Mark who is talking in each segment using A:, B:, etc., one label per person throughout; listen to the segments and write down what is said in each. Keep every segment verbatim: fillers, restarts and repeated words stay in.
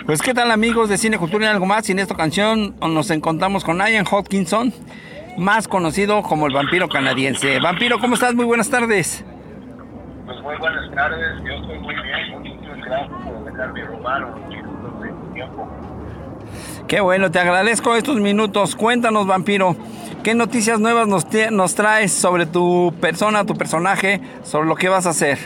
A: Pues qué tal, amigos de Cine, Cultura y algo más. Y en esta canción nos encontramos con Ian Hodgkinson, más conocido como el vampiro canadiense. Vampiro, ¿cómo estás? Muy buenas tardes.
B: Pues muy buenas tardes, yo estoy muy bien, muchas gracias por dejarme robar unos minutos de tu tiempo.
A: Qué bueno, te agradezco estos minutos. Cuéntanos, vampiro, ¿qué noticias nuevas nos, nos traes sobre tu persona, tu personaje, sobre lo que vas a hacer?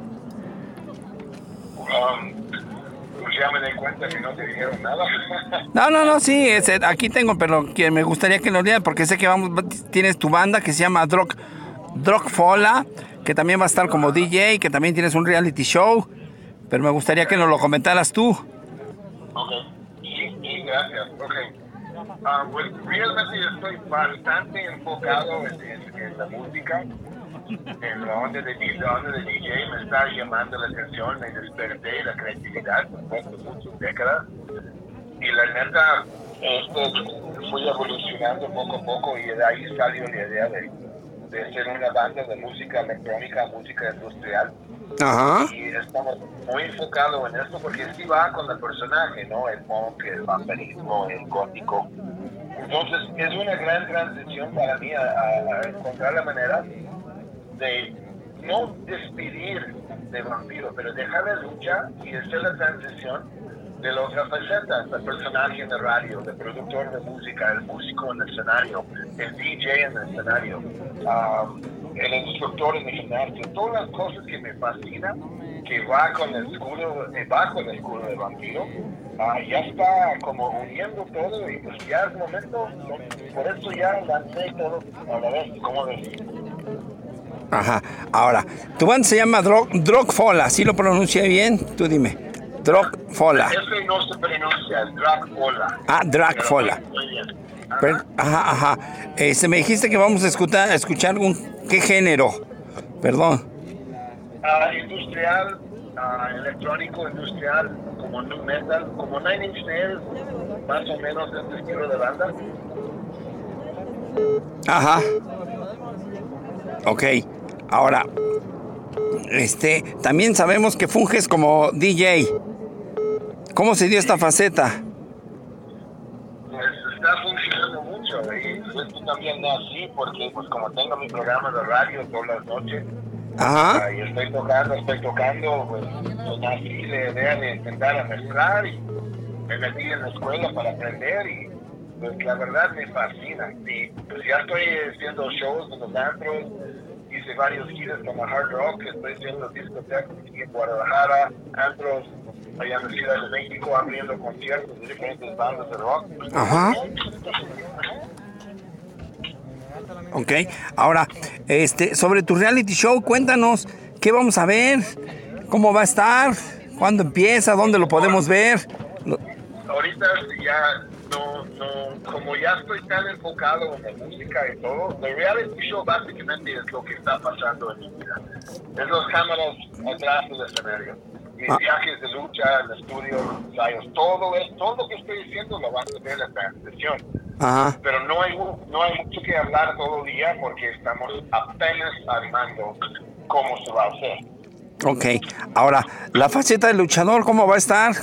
B: Um, pues ya me di cuenta que no te dijeron nada.
A: No, no, no, sí, es, aquí tengo, pero que me gustaría que lo leas porque sé que vamos, tienes tu banda que se llama Drog, Drogfola, que también va a estar como D J, que también tienes un reality show, pero me gustaría que nos lo comentaras tú.
B: Ok, sí, sí, gracias. Ok, uh, pues realmente estoy bastante enfocado en, en, en la música, en la onda de, la onda de D J, me está llamando la atención, me desperté la creatividad después de muchas décadas, y la neta, este, fui evolucionando poco a poco y de ahí salió la idea de, de ser una banda de música electrónica, música industrial.
A: Ajá.
B: Y estamos muy enfocados en esto porque sí va con el personaje, ¿no? El punk, el vampirismo, el gótico. Entonces es una gran transición para mí a, a, a encontrar la manera de no despedir de vampiro, pero dejar la lucha y hacer la transición de las otras facetas, el personaje en la radio, el productor de música, el músico en el escenario, el D J en el escenario, um, el instructor en el gimnasio, todas las cosas que me fascinan, que va con el escudo, eh, bajo el escudo de vampiro, uh, ya está como uniendo todo y pues ya es momento, por eso ya lancé todo a la vez, ¿cómo decir?
A: Ajá, ahora, tu banda se llama Drog, Drogfola, ¿sí lo pronuncié bien? Tú dime, Drogfola.
B: Eso no se pronuncia, Drogfola.
A: Ah, Drogfola. Pero, ajá, ajá. Este, me dijiste que vamos a escuchar, a escuchar un, ¿qué género? Perdón.
B: Uh, industrial, uh, electrónico, industrial, como nu metal, como Nine Inch Nails, más o menos este estilo de banda.
A: Ajá. Ok. Ahora, este, también sabemos que funges como D J. ¿Cómo se dio esta faceta?
B: Pues está funcionando mucho y esto también nací porque pues como tengo mi programa de radio todas las noches,
A: Ajá.
B: uh, y estoy tocando, estoy tocando, pues, pues nací la idea de intentar mezclar y me metí en la escuela para aprender y pues la verdad me fascina. Y pues ya estoy haciendo shows en los antros, hice varios giras como Hard Rock, estoy haciendo discotecas aquí en Guadalajara, antros allá en la Ciudad de México, abriendo conciertos de diferentes bandas de rock.
A: Ajá. Ok, ahora, este, sobre tu reality show, cuéntanos, ¿qué vamos a ver? ¿Cómo va a estar? ¿Cuándo empieza? ¿Dónde lo podemos ver?
B: Ahorita ya no, no, como ya estoy tan enfocado en la música y todo, el reality show básicamente es lo que está pasando en mi vida. Es las cámaras atrás del escenario. Mis
A: ah.
B: viajes de lucha, el estudio, los ensayos, todo es, todo lo que estoy diciendo lo van a ver en la transmisión.
A: Ajá.
B: Pero no hay, no hay mucho que hablar todo el día porque estamos apenas armando cómo se va a hacer.
A: Ok, ahora, la faceta de luchador, ¿cómo va a estar?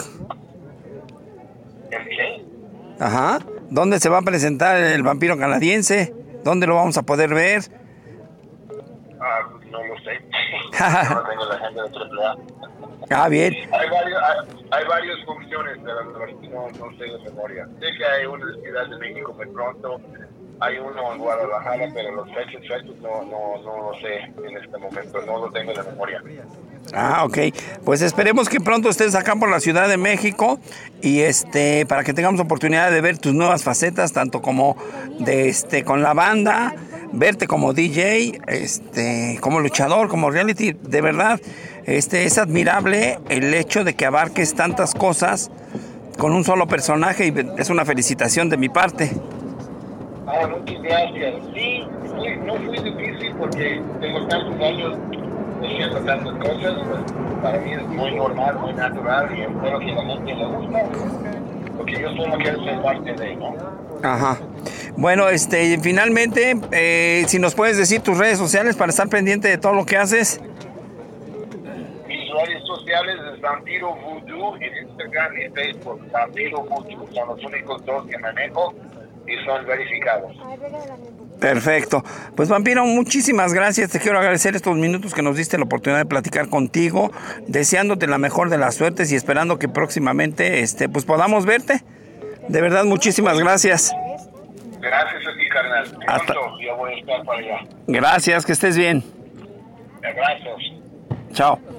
B: ¿El qué?
A: Ajá, ¿dónde se va a presentar el vampiro canadiense? ¿Dónde lo vamos a poder ver?
B: Ah, no lo sé. No tengo la agenda de triple A.
A: Ah, bien.
B: Hay, varios, hay, hay varias funciones, pero no, no sé de memoria. Sé que hay una en Ciudad de México muy pronto, hay uno en Guadalajara, pero los fechas, fechas no, no, no lo sé en este momento, no lo tengo de memoria.
A: Ah, ok. Pues esperemos que pronto estés acá por la Ciudad de México y este para que tengamos oportunidad de ver tus nuevas facetas, tanto como de este con la banda, verte como D J, este, como luchador, como reality. De verdad, este es admirable el hecho de que abarques tantas cosas con un solo personaje y es una felicitación de mi parte.
B: Ah, muchas gracias. Sí, fui, no fue difícil porque tengo tantos años haciendo tantas cosas, pues para mí es muy normal, muy natural y espero que a la gente le guste, porque yo solo quiero ser parte de, ¿no?
A: Ajá. Bueno, este, finalmente, eh, si nos puedes decir tus redes sociales para estar pendiente de todo lo que haces.
B: Mis redes sociales sociales es Vampiro Voodoo en Instagram y Facebook. Vampiro Voodoo son los únicos dos que manejo y son verificados.
A: Perfecto. Pues Vampiro, muchísimas gracias. Te quiero agradecer estos minutos que nos diste la oportunidad de platicar contigo, deseándote la mejor de las suertes y esperando que próximamente este, pues podamos verte. De verdad, muchísimas gracias.
B: Gracias a ti, carnal.
A: Hasta...
B: Pronto yo voy a estar para allá.
A: Gracias, que estés bien.
B: Gracias.
A: Chao.